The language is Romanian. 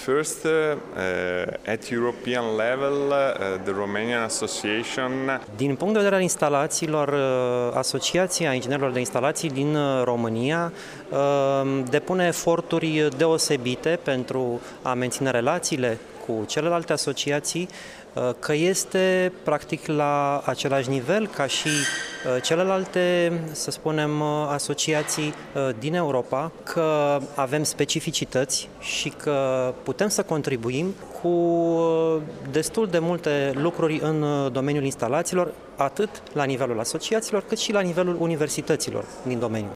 First, at European level, the Romanian Association. Din punct de vedere al instalațiilor, Asociația Inginerilor de Instalații din România depune eforturi deosebite pentru a menține relațiile cu celelalte asociații, că este practic la același nivel ca și celelalte, să spunem, asociații din Europa, că avem specificități și că putem să contribuim cu destul de multe lucruri în domeniul instalațiilor, atât la nivelul asociațiilor, cât și la nivelul universităților din domeniu.